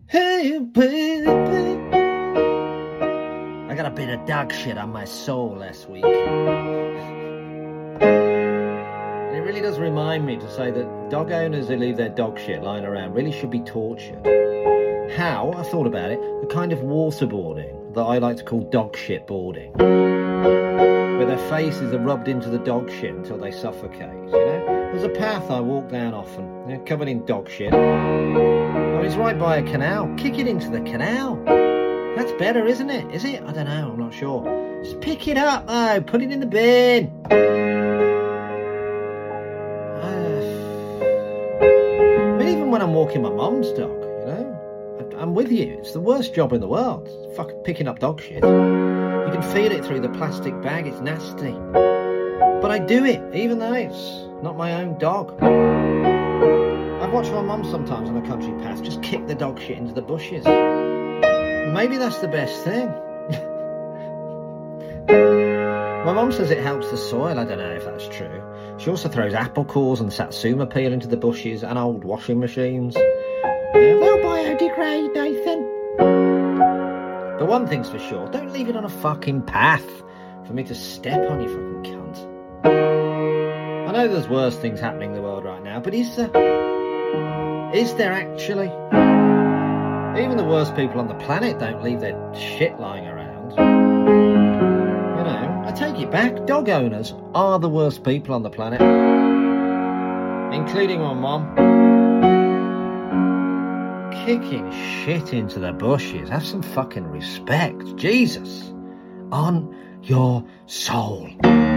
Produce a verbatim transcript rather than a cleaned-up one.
Hey, baby. I got a bit of dog shit on my soul last week. And it really does remind me to say that dog owners who leave their dog shit lying around really should be tortured. How? I thought about it. The kind of waterboarding that I like to call dog shit boarding. Where their faces are rubbed into the dog shit until they suffocate, you know? There's a path I walk down often, you know, covered in dog shit. Oh, it's right by a canal. Kick it into the canal. That's better, isn't it? Is it? I don't know, I'm not sure. Just pick it up, though. Put it in the bin. Uh, but even when I'm walking my mum's dog, you know, I'm with you. It's the worst job in the world. It's fucking picking up dog shit. You can feel it through the plastic bag. It's nasty. But I do it, even though it's not my own dog. I've watched my mum sometimes on a country path just kick the dog shit into the bushes. Maybe that's the best thing. My mum says it helps the soil. I don't know if that's true. She also throws apple cores and satsuma peel into the bushes and old washing machines. Yeah, they'll biodegrade, Nathan. But one thing's for sure, don't leave it on a fucking path for me to step on, you fucking cunt. I know there's worse things happening in the world right now, but is there? Is there actually? Even the worst people on the planet don't leave their shit lying around. You know, I take it back. Dog owners are the worst people on the planet. Including my mum. Kicking shit into the bushes. Have some fucking respect. Jesus. On your soul.